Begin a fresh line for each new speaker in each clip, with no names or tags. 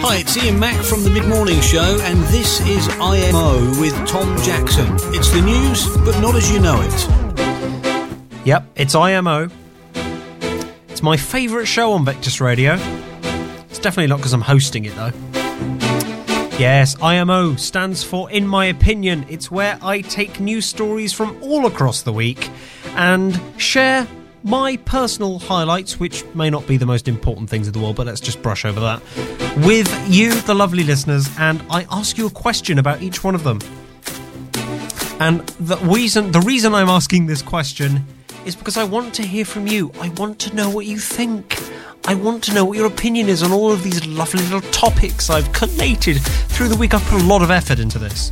Hi, it's Ian Mack from the Mid-Morning Show, and this is IMO with Tom Jackson. It's the news, but not as you know it.
Yep, it's IMO. It's my favourite show on Vectis Radio. It's definitely not because I'm hosting it, though. Yes, IMO stands for In My Opinion. It's where I take news stories from all across the week and share my personal highlights, which may not be the most important things in the world, but let's just brush over that, with you, the lovely listeners, and I ask you a question about each one of them. And the reason I'm asking this question is because I want to hear from you. I want to know what you think. I want to know what your opinion is on all of these lovely little topics I've collated through the week. I've put a lot of effort into this.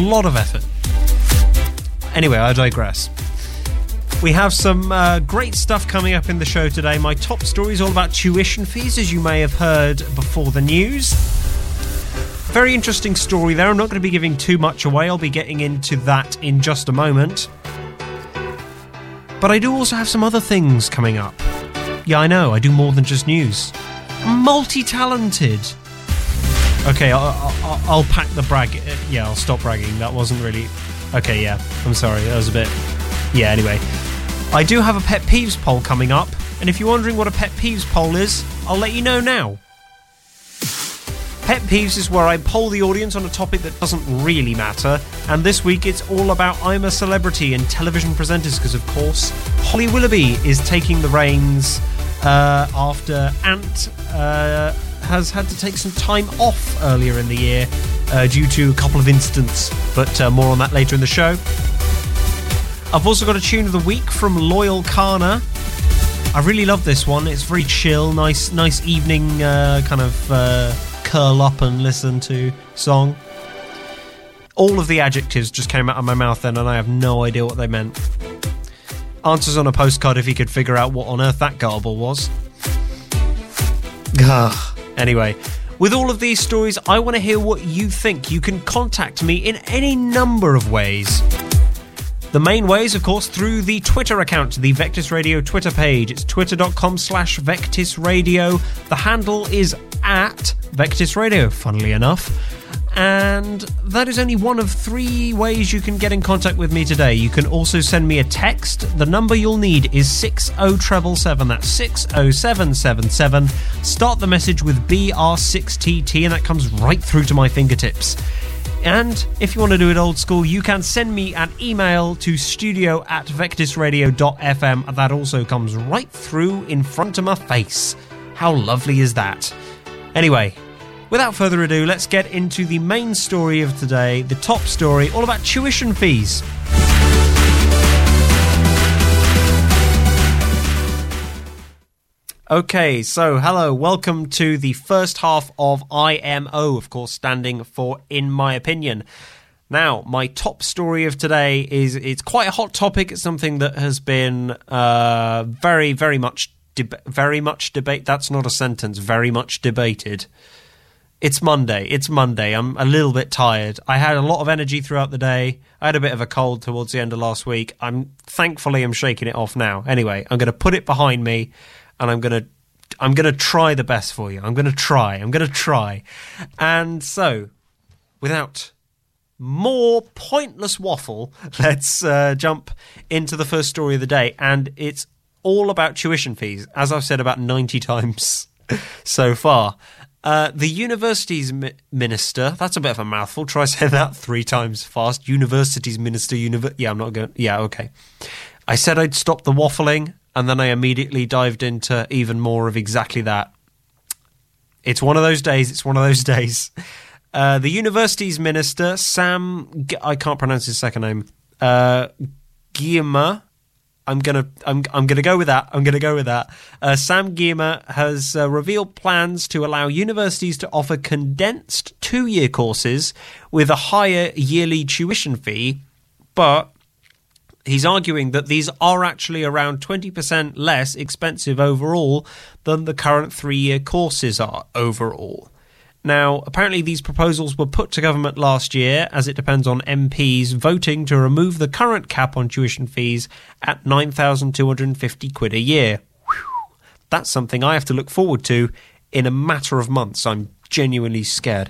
Anyway, I digress. We have some great stuff coming up in the show today. My top story is all about tuition fees, as you may have heard before the news. Very interesting story there. I'm not going to be giving too much away. I'll be getting into that in just a moment. But I do also have some other things coming up. Yeah, I know, I do more than just news. I'm multi-talented. Okay, I'll pack the brag. Yeah, I'll stop bragging. That wasn't really... Okay, yeah, I'm sorry. That was a bit... Yeah, anyway. I do have a Pet Peeves poll coming up, and if you're wondering what a Pet Peeves poll is, I'll let you know now. Pet Peeves is where I poll the audience on a topic that doesn't really matter, and this week it's all about I'm a Celebrity and television presenters, because of course Holly Willoughby is taking the reins after Ant has had to take some time off earlier in the year due to a couple of incidents, but more on that later in the show. I've also got a tune of the week from Loyal Kana. I really love this one. It's very chill, nice evening kind of curl up and listen to song. All of the adjectives just came out of my mouth then, and I have no idea what they meant. Answers on a postcard if you could figure out what on earth that garble was. Anyway, with all of these stories, I want to hear what you think. You can contact me in any number of ways. The main ways, of course, through the Twitter account, the Vectis Radio Twitter page. It's twitter.com/Vectis Radio. The handle is at Vectis Radio, funnily enough. And that is only one of 3 ways you can get in contact with me today. You can also send me a text. The number you'll need is 60777. That's 60777. Start the message with BR6TT, and that comes right through to my fingertips. And if you want to do it old school, you can send me an email to studio@vectisradio.fm. That also comes right through in front of my face. How lovely is that? Anyway, without further ado, let's get into the main story of today, the top story, all about tuition fees. Okay, so hello, welcome to the first half of IMO, of course, standing for In My Opinion. Now, my top story of today it's quite a hot topic. It's something that has been very much debate. That's not a sentence. Very much debated. It's Monday. I'm a little bit tired. I had a lot of energy throughout the day. I had a bit of a cold towards the end of last week. Thankfully I'm shaking it off now. Anyway, I'm going to put it behind me. And I'm gonna try the best for you. I'm gonna try. And so, without more pointless waffle, let's jump into the first story of the day. And it's all about tuition fees, as I've said about 90 times so far. The universities minister, that's a bit of a mouthful. Try saying that 3 times fast. Universities minister, I'm not going... Yeah, okay. I said I'd stop the waffling, and then I immediately dived into even more of exactly that. It's one of those days. The universities minister, Sam... I can't pronounce his second name. Gyimah. I'm gonna go with that. Sam Gyimah has revealed plans to allow universities to offer condensed 2-year courses with a higher yearly tuition fee, but he's arguing that these are actually around 20% less expensive overall than the current 3-year courses are overall. Now, apparently these proposals were put to government last year, as it depends on MPs voting to remove the current cap on tuition fees at £9,250 a year. Whew. That's something I have to look forward to in a matter of months. I'm genuinely scared.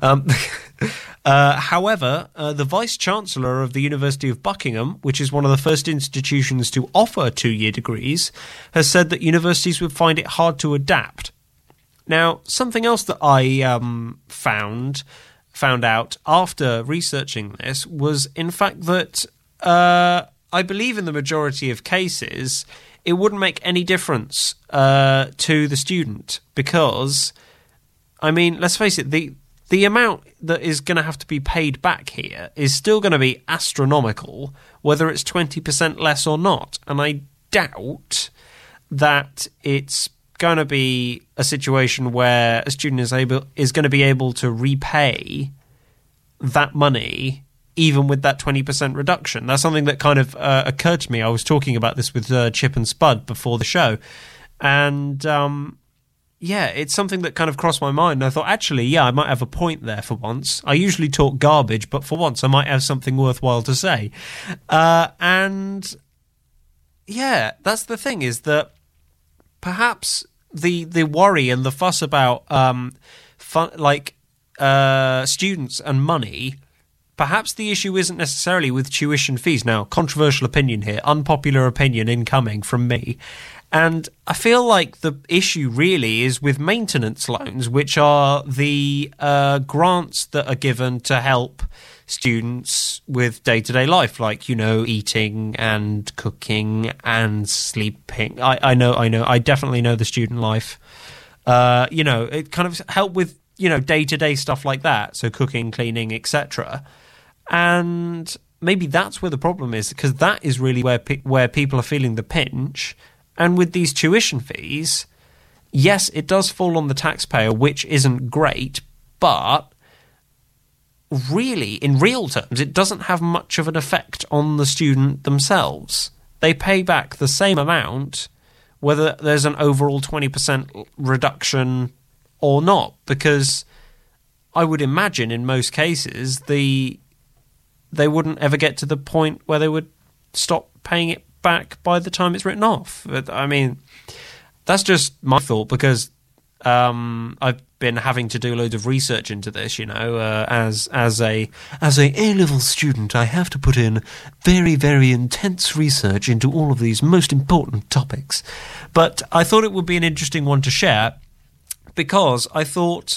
However, the Vice-Chancellor of the University of Buckingham, which is one of the first institutions to offer 2-year degrees, has said that universities would find it hard to adapt. Now, something else that I found out after researching this was, in fact, that I believe in the majority of cases it wouldn't make any difference to the student because, I mean, let's face it, the amount that is going to have to be paid back here is still going to be astronomical, whether it's 20% less or not. And I doubt that it's going to be a situation where a student is going to be able to repay that money even with that 20% reduction. That's something that kind of occurred to me. I was talking about this with Chip and Spud before the show. And yeah, it's something that kind of crossed my mind. And I thought, actually, yeah, I might have a point there for once. I usually talk garbage, but for once I might have something worthwhile to say. And yeah, that's the thing, is that perhaps the worry and the fuss about students and money, perhaps the issue isn't necessarily with tuition fees. Now, controversial opinion here, unpopular opinion incoming from me. And I feel like the issue really is with maintenance loans, which are the grants that are given to help students with day-to-day life, like, you know, eating and cooking and sleeping. I know, I definitely know the student life. You know, it kind of help with, you know, day-to-day stuff like that, so cooking, cleaning, etc. And maybe that's where the problem is, because that is really where people are feeling the pinch. And with these tuition fees, yes, it does fall on the taxpayer, which isn't great, but really, in real terms, it doesn't have much of an effect on the student themselves. They pay back the same amount, whether there's an overall 20% reduction or not, because I would imagine in most cases they wouldn't ever get to the point where they would stop paying it back by the time it's written off. But, I mean, that's just my thought, because I've been having to do loads of research into this, you know, as a A-level student, I have to put in very, very intense research into all of these most important topics. But I thought it would be an interesting one to share, because I thought,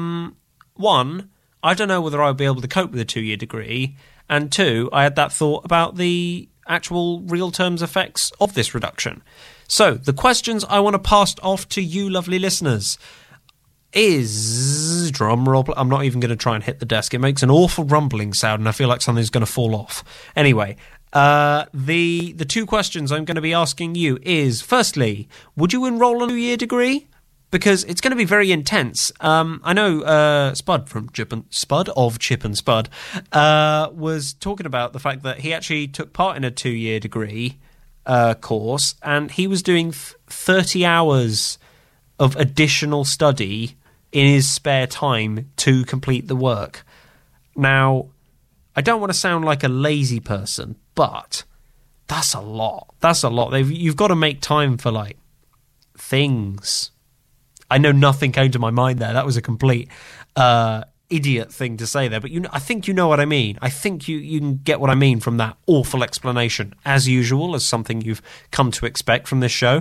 one, I don't know whether I'll be able to cope with a 2-year degree, and two, I had that thought about the actual real terms effects of this reduction. So, the questions I want to pass off to you lovely listeners is... drum roll. I'm not even going to try and hit the desk. It makes an awful rumbling sound and I feel like something's going to fall off. Anyway, the two questions I'm going to be asking you is, firstly, would you enroll on a 2-year degree? Because it's going to be very intense. I know Spud from Chip and Spud was talking about the fact that he actually took part in a 2-year degree course, and he was doing 30 hours of additional study in his spare time to complete the work. Now, I don't want to sound like a lazy person, but that's a lot. That's a lot. You've got to make time for, like, things. I know nothing came to my mind there. That was a complete idiot thing to say there. But I think you know what I mean. I think you can get what I mean from that awful explanation, as usual, as something you've come to expect from this show.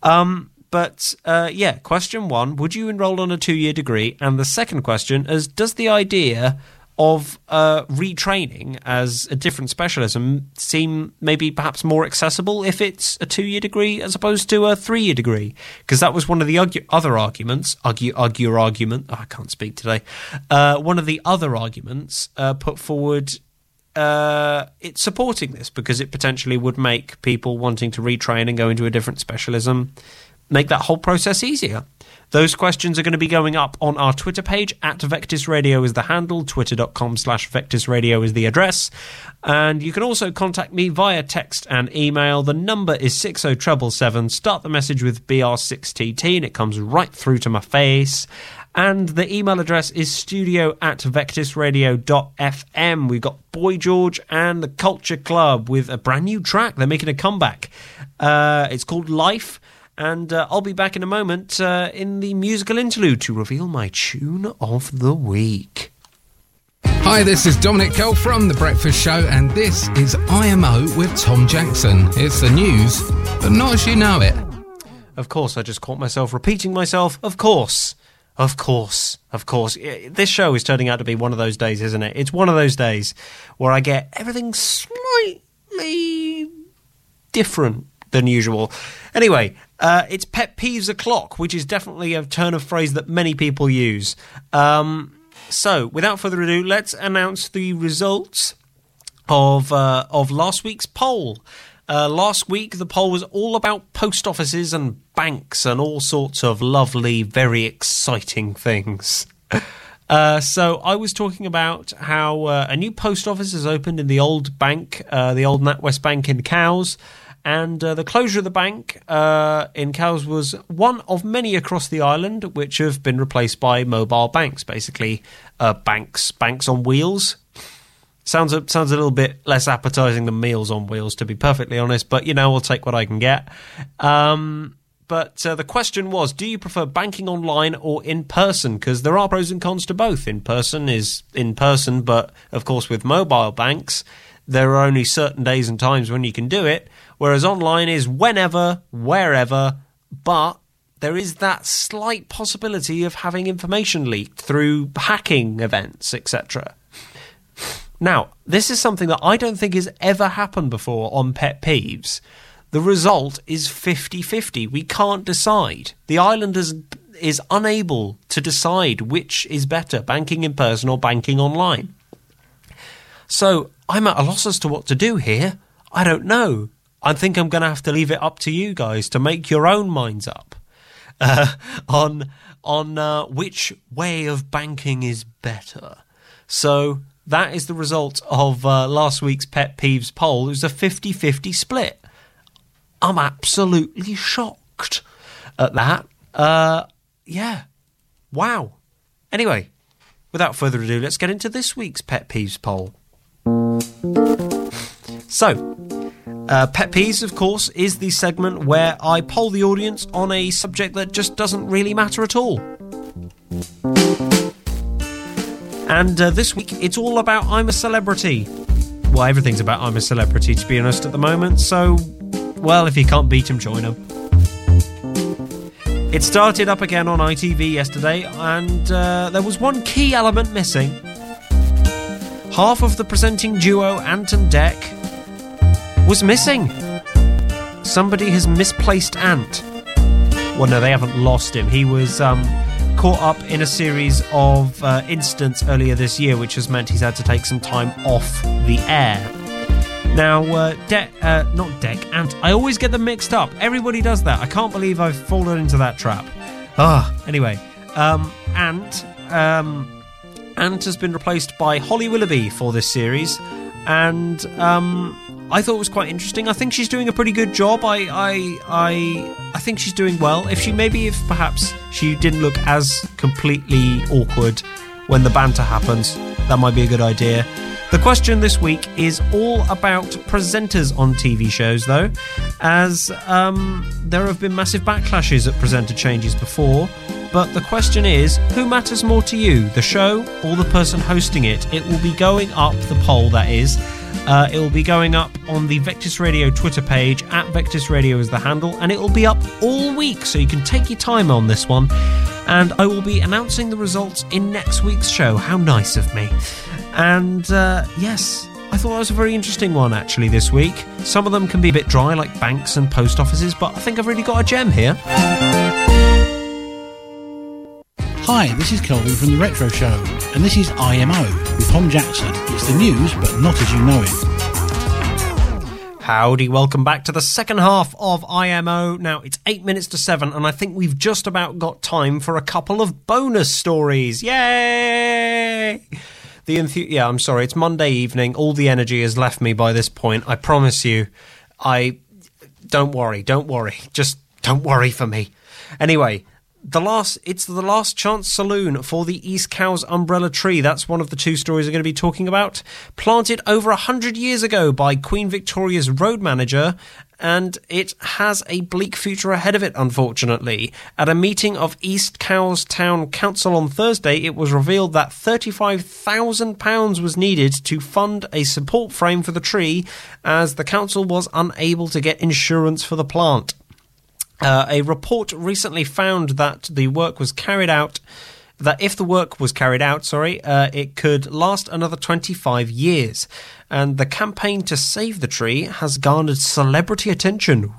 Yeah, question one, would you enroll on a 2-year degree? And the second question is, does the idea of retraining as a different specialism seem maybe perhaps more accessible if it's a 2-year degree as opposed to a 3-year degree? Because that was one of the other arguments. I can't speak today. One of the other arguments put forward, it's supporting this, because it potentially would make people wanting to retrain and go into a different specialism, make that whole process easier. Those questions are going to be going up on our Twitter page. @VectisRadio is the handle. Twitter.com/VectisRadio is the address. And you can also contact me via text and email. The number is 60777. Start the message with BR6TT and it comes right through to my face. And the email address is studio@vectisradio.fm. We've got Boy George and the Culture Club with a brand new track. They're making a comeback. It's called Life. And I'll be back in a moment in the musical interlude to reveal my tune of the week.
Hi, this is Dominic Kell from The Breakfast Show, and this is IMO with Tom Jackson. It's the news, but not as you know it.
Of course, I just caught myself repeating myself. Of course. This show is turning out to be one of those days, isn't it? It's one of those days where I get everything slightly different than usual. Anyway, it's Pet Peeves O'Clock, which is definitely a turn of phrase that many people use. So, without further ado, let's announce the results of last week's poll. Last week, the poll was all about post offices and banks and all sorts of lovely, very exciting things. So I was talking about how a new post office has opened in the old bank, the old NatWest Bank in Cowes, and the closure of the bank in Cowes was one of many across the island which have been replaced by mobile banks, basically banks on wheels. Sounds a little bit less appetising than Meals on Wheels, to be perfectly honest, but, I'll take what I can get. But the question was, do you prefer banking online or in person? Because there are pros and cons to both. In person is in person, but, of course, with mobile banks, there are only certain days and times when you can do it, whereas online is whenever, wherever, but there is that slight possibility of having information leaked through hacking events, etc. Now, this is something that I don't think has ever happened before on Pet Peeves. The result is 50-50. We can't decide. The island is unable to decide which is better, banking in person or banking online. So I'm at a loss as to what to do here. I don't know. I think I'm going to have to leave it up to you guys to make your own minds up on which way of banking is better. So that is the result of last week's Pet Peeves poll. It was a 50-50 split. I'm absolutely shocked at that. Yeah. Wow. Anyway, without further ado, let's get into this week's Pet Peeves poll. So, Pet Peeves, of course, is the segment where I poll the audience on a subject that just doesn't really matter at all. And this week, it's all about I'm a Celebrity. Well, everything's about I'm a Celebrity, to be honest, at the moment. So, well, if you can't beat them, join them. It started up again on ITV yesterday, and there was one key element missing. Half of the presenting duo, Ant and Dec, was missing. Somebody has misplaced Ant. Well, no, they haven't lost him. He was caught up in a series of incidents earlier this year, which has meant he's had to take some time off the air. Now, Ant. I always get them mixed up. Everybody does that. I can't believe I've fallen into that trap. Anyway, Ant has been replaced by Holly Willoughby for this series, and I thought it was quite interesting. I think she's doing a pretty good job. I think she's doing well. If perhaps she didn't look as completely awkward when the banter happens, that might be a good idea. The question this week is all about presenters on TV shows, though, as there have been massive backlashes at presenter changes before. But the question is, who matters more to you, the show or the person hosting it? It will be going up, the poll that is. It will be going up on the Vectis Radio Twitter page, at Vectis Radio is the handle, and it will be up all week, so you can take your time on this one. And I will be announcing the results in next week's show. How nice of me. And yes, I thought that was a very interesting one, actually, this week. Some of them can be a bit dry, like banks and post offices, but I think I've really got a gem here.
Hi, this is Kelvin from The Retro Show, and this is IMO with Tom Jackson. It's the news, but not as you know it.
Howdy, welcome back to the second half of IMO. Now, it's 8 minutes to 7, and I think we've just about got time for a couple of bonus stories. Yay! I'm sorry, it's Monday evening. All the energy has left me by this point. I promise you. Don't worry. Just don't worry for me. Anyway, it's the Last Chance Saloon for the East Cowes umbrella tree. That's one of the two stories we're going to be talking about. Planted over 100 years ago by Queen Victoria's road manager and it has a bleak future ahead of it, unfortunately. At a meeting of East Cowes Town Council on Thursday, it was revealed that £35,000 was needed to fund a support frame for the tree, as the council was unable to get insurance for the plant. A report recently found that the work was carried out if the work was carried out, it could last another 25 years. And the campaign to save the tree has garnered celebrity attention.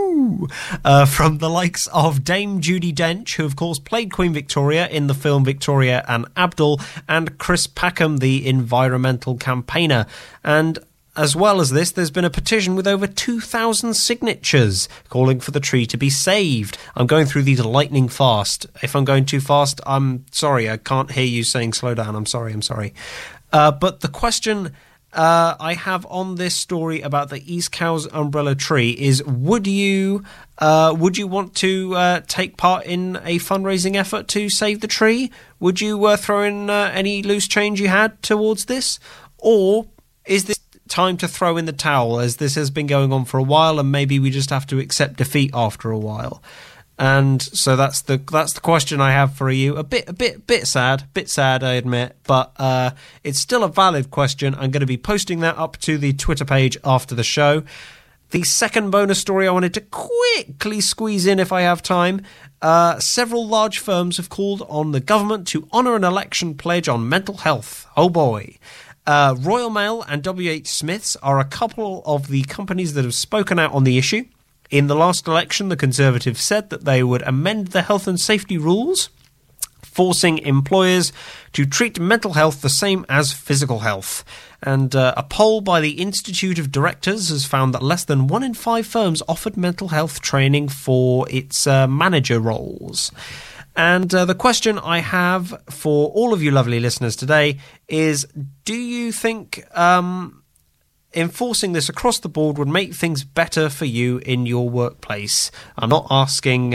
From the likes of Dame Judi Dench, who of course played Queen Victoria in the film Victoria and Abdul, and Chris Packham, the environmental campaigner. And as well as this, there's been a petition with over 2,000 signatures calling for the tree to be saved. I'm going through these lightning fast. If I'm going too fast, I'm sorry. I can't hear you saying slow down. I'm sorry. But the question I have on this story about the East Cowes umbrella tree is: would you want to take part in a fundraising effort to save the tree? Would you throw in any loose change you had towards this, or is this time to throw in the towel, as this has been going on for a while and maybe we just have to accept defeat after a while? And so that's the question I have for you. A bit sad, I admit, but it's still a valid question. I'm going to be posting that up to the Twitter page after the show. The second bonus story I wanted to quickly squeeze in if I have time. Several large firms have called on the government to honour an election pledge on mental health. Oh boy. Royal Mail and WH Smiths are a couple of the companies that have spoken out on the issue. In the last election, the Conservatives said that they would amend the health and safety rules, forcing employers to treat mental health the same as physical health. And a poll by the Institute of Directors has found that less than 1 in 5 firms offered mental health training for its manager roles. And the question I have for all of you lovely listeners today is, do you think enforcing this across the board would make things better for you in your workplace? I'm not asking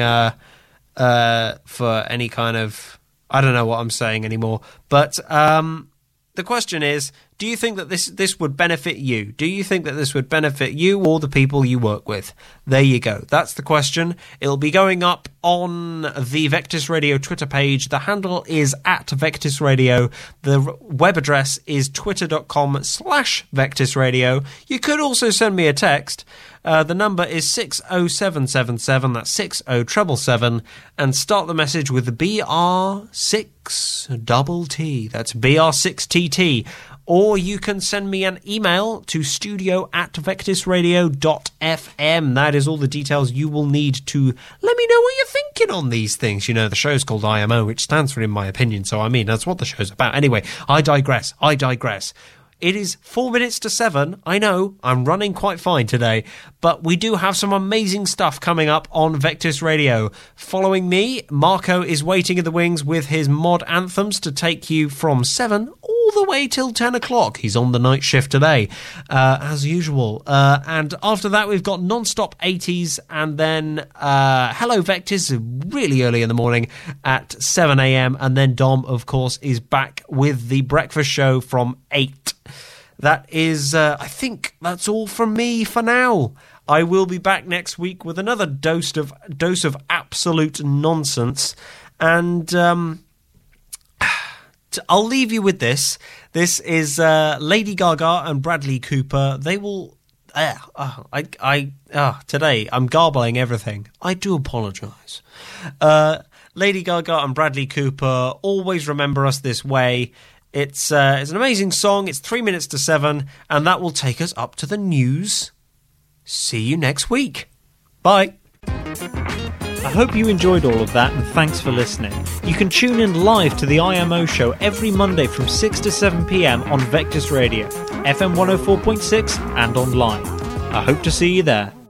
for any kind of... I don't know what I'm saying anymore. But the question is, do you think that this would benefit you? Do you think that this would benefit you or the people you work with? There you go. That's the question. It'll be going up on the Vectis Radio Twitter page. The handle is @VectisRadio. The web address is twitter.com/VectisRadio. You could also send me a text. The number is 60777, that's 60777, and start the message with the BR6TT, that's BR6TT. Or you can send me an email to studio@vectisradio.fm. That is all the details you will need to let me know what you're thinking on these things. You know, the show's called IMO, which stands for In My Opinion, so I mean, that's what the show's about. Anyway, I digress. It is 4 minutes to 7. I know, I'm running quite fine today, but we do have some amazing stuff coming up on Vectis Radio. Following me, Marco is waiting in the wings with his mod anthems to take you from 7 all the way till 10 o'clock. He's on the night shift today, as usual. And after that, we've got non-stop 80s, and then Hello Vectis really early in the morning at 7 a.m. And then Dom, of course, is back with the breakfast show from 8. That is, I think that's all from me for now. I will be back next week with another dose of absolute nonsense. And I'll leave you with this. This is Lady Gaga and Bradley Cooper. They will... today I'm garbling everything. I do apologise. Lady Gaga and Bradley Cooper, Always Remember Us This Way. It's an amazing song. It's 3 minutes to 7, and that will take us up to the news. See you next week. Bye.
I hope you enjoyed all of that, and thanks for listening. You can tune in live to the IMO show every Monday from 6 to 7 p.m. on Vectis Radio, FM 104.6 and online. I hope to see you there.